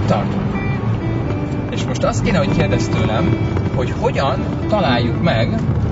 tartunk? És most azt kéne, hogy kérdezz tőlem, hogy hogyan találjuk meg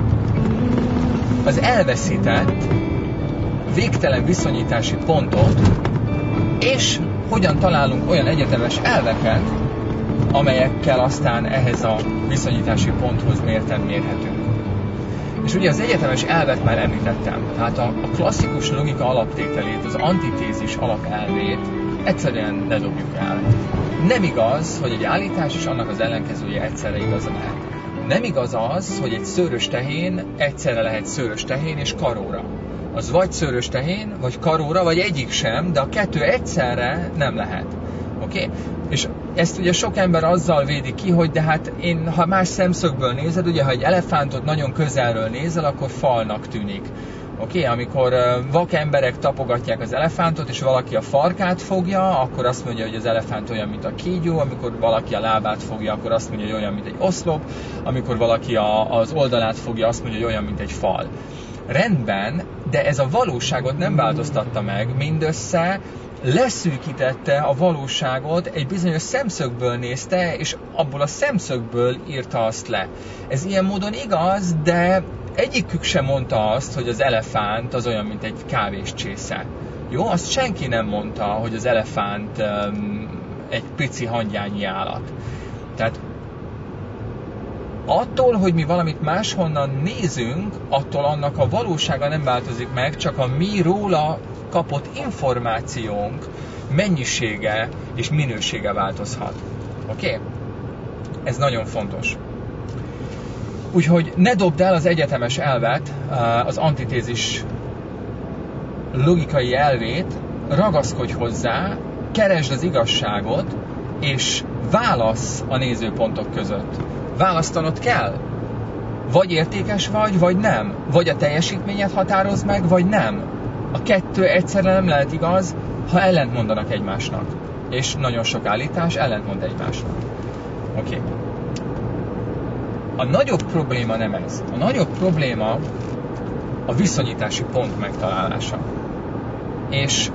az elveszített, végtelen viszonyítási pontot, és hogyan találunk olyan egyetemes elveket, amelyekkel aztán ehhez a viszonyítási ponthoz mérten mérhetünk. És ugye az egyetemes elvet már említettem, tehát a klasszikus logika alaptételét, az antitézis alapelvét egyszerűen ne dobjuk el. Nem igaz, hogy egy állítás és annak az ellenkezője egyszerre igaz lehet. Nem igaz az, hogy egy szőrös tehén egyszerre lehet szőrös tehén és karóra. Az vagy szőrös tehén, vagy karóra, vagy egyik sem, de a kettő egyszerre nem lehet. Oké? És ezt ugye sok ember azzal védi ki, hogy de hát ha más szemszögből nézed, ugye ha egy elefántot nagyon közelről nézel, akkor falnak tűnik. Oké? Amikor vak emberek tapogatják az elefántot, és valaki a farkát fogja, akkor azt mondja, hogy az elefánt olyan, mint a kígyó, amikor valaki a lábát fogja, akkor azt mondja, hogy olyan, mint egy oszlop, amikor valaki az oldalát fogja, azt mondja, hogy olyan, mint egy fal. Rendben, de ez a valóságot nem változtatta meg, mindössze leszűkítette a valóságot, egy bizonyos szemszögből nézte, és abból a szemszögből írta azt le. Ez ilyen módon igaz, de egyikük sem mondta azt, hogy az elefánt az olyan, mint egy kávéscsésze. Jó, azt senki nem mondta, hogy az elefánt egy pici hangyányi állat. Tehát attól, hogy mi valamit máshonnan nézünk, attól annak a valósága nem változik meg, csak a mi róla kapott információnk mennyisége és minősége változhat. Oké? Ez nagyon fontos. Úgyhogy ne dobd el az egyetemes elvet, az antitézis logikai elvét, ragaszkodj hozzá, keresd az igazságot, és válasz a nézőpontok között. Választanod kell. Vagy értékes vagy nem. Vagy a teljesítményet határoz meg, vagy nem. A kettő egyszerre nem lehet igaz, ha ellentmondanak egymásnak. És nagyon sok állítás ellentmond egymásnak. Oké. A nagyobb probléma nem ez. A nagyobb probléma a viszonyítási pont megtalálása. És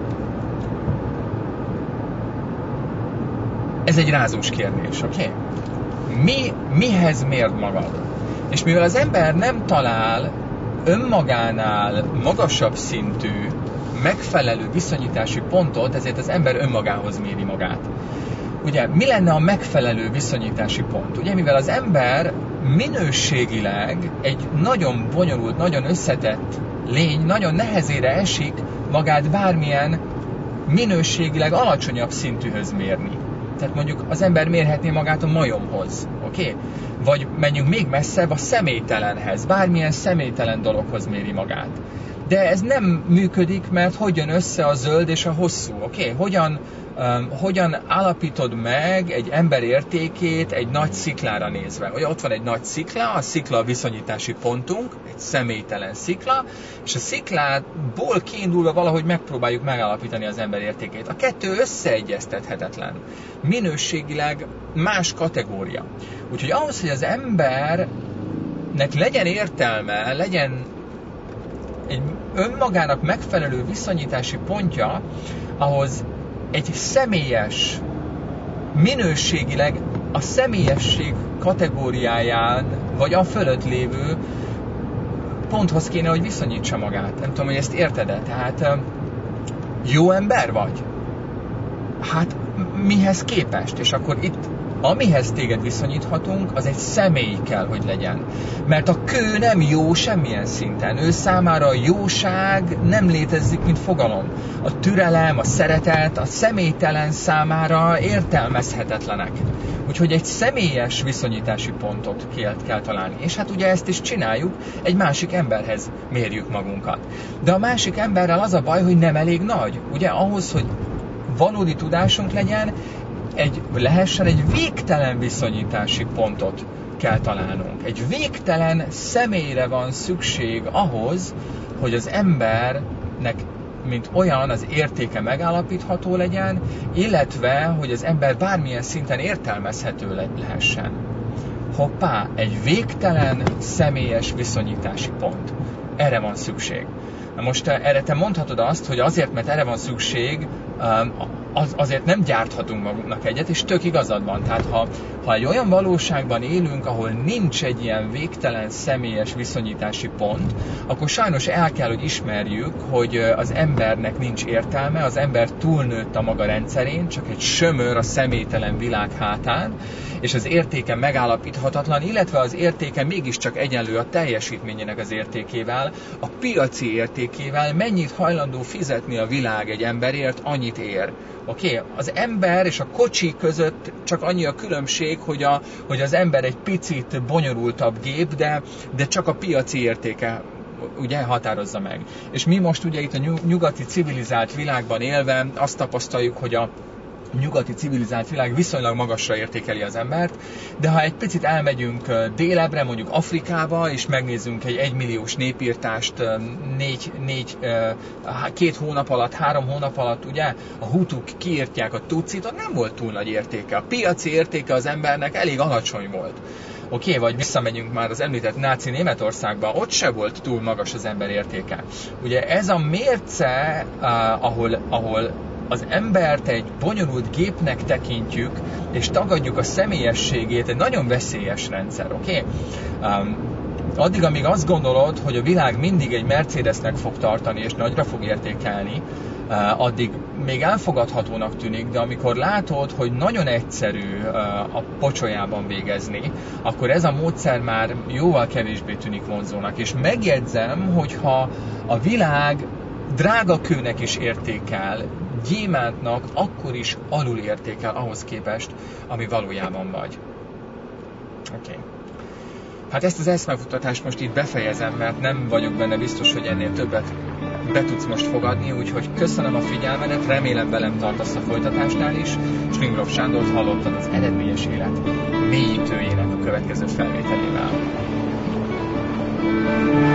ez egy rázós kérdés, oké? Mihez mérd magad? És mivel az ember nem talál önmagánál magasabb szintű, megfelelő viszonyítási pontot, ezért az ember önmagához méri magát. Ugye, mi lenne a megfelelő viszonyítási pont? Ugye, mivel az ember minőségileg egy nagyon bonyolult, nagyon összetett lény, nagyon nehezére esik magát bármilyen minőségileg alacsonyabb szintűhöz mérni. Tehát mondjuk az ember mérhetné magát a majomhoz, oké? Vagy menjünk még messzebb a személytelenhez, bármilyen személytelen dologhoz méri magát. De ez nem működik, mert hogy jön össze a zöld és a hosszú, oké? Hogyan állapítod meg egy ember értékét egy nagy sziklára nézve? Ugye ott van egy nagy szikla, a szikla a viszonyítási pontunk, egy személytelen szikla, és a sziklából kiindulva valahogy megpróbáljuk megállapítani az ember értékét. A kettő összeegyeztethetetlen. Minőségileg más kategória. Úgyhogy ahhoz, hogy az embernek legyen értelme, legyen egy önmagának megfelelő viszonyítási pontja, ahhoz egy személyes, minőségileg a személyesség kategóriáján, vagy a fölött lévő ponthoz kéne, hogy viszonyítsa magát. Nem tudom, hogy ezt érted-e? Tehát jó ember vagy? Hát mihez képest? És akkor itt amihez téged viszonyíthatunk, az egy személy kell, hogy legyen. Mert a kő nem jó semmilyen szinten. Ő számára a jóság nem létezik, mint fogalom. A türelem, a szeretet, a személytelen számára értelmezhetetlenek. Úgyhogy egy személyes viszonyítási pontot kell találni. És hát ugye ezt is csináljuk, egy másik emberhez mérjük magunkat. De a másik emberrel az a baj, hogy nem elég nagy. Ugye ahhoz, hogy valódi tudásunk legyen, lehessen egy végtelen viszonyítási pontot kell találnunk. Egy végtelen személyre van szükség ahhoz, hogy az embernek, mint olyan, az értéke megállapítható legyen, illetve, hogy az ember bármilyen szinten értelmezhető lehessen. Hoppá, egy végtelen személyes viszonyítási pont. Erre van szükség. Na most erre te mondhatod azt, hogy azért, mert erre van szükség, azért nem gyárthatunk magunknak egyet, és tök igazad van. Tehát ha egy olyan valóságban élünk, ahol nincs egy ilyen végtelen személyes viszonyítási pont, akkor sajnos el kell, hogy ismerjük, hogy az embernek nincs értelme, az ember túlnőtt a maga rendszerén, csak egy sömör a személytelen világ hátán, és az értéke megállapíthatatlan, illetve az értéke mégiscsak egyenlő a teljesítményének az értékével, a piaci értékével, mennyit hajlandó fizetni a világ egy emberért, annyit ér. Oké? Az ember és a kocsi között csak annyi a különbség, hogy az ember egy picit bonyolultabb gép, de csak a piaci értéke ugye határozza meg. És mi most ugye itt a nyugati civilizált világban élve azt tapasztaljuk, hogy a nyugati civilizált világ viszonylag magasra értékeli az embert, de ha egy picit elmegyünk délebbre, mondjuk Afrikába, és megnézzünk egy 1 milliós népírtást 2 hónap alatt, 3 hónap alatt, ugye, a hutuk kiírtják a tutsit, ott nem volt túl nagy értéke. A piaci értéke az embernek elég alacsony volt. Oké, vagy visszamegyünk már az említett náci Németországba, ott se volt túl magas az ember értéke. Ugye ez a mérce, ahol az embert egy bonyolult gépnek tekintjük, és tagadjuk a személyességét, egy nagyon veszélyes rendszer, oké? Addig, amíg azt gondolod, hogy a világ mindig egy Mercedesnek fog tartani, és nagyra fog értékelni, addig még elfogadhatónak tűnik, de amikor látod, hogy nagyon egyszerű a pocsolyában végezni, akkor ez a módszer már jóval kevésbé tűnik vonzónak. És megjegyzem, hogyha a világ drága kőnek is értékel, gyémántnak akkor is alul értékel ahhoz képest, ami valójában vagy. Oké. Hát ezt az eszmefuttatást most itt befejezem, mert nem vagyok benne biztos, hogy ennél többet be tudsz most fogadni, úgyhogy köszönöm a figyelmedet, remélem velem tartasz a folytatásnál is. Slingrov Sándort hallottad az Eredményes Élet mélyítőjének a következő felvételével.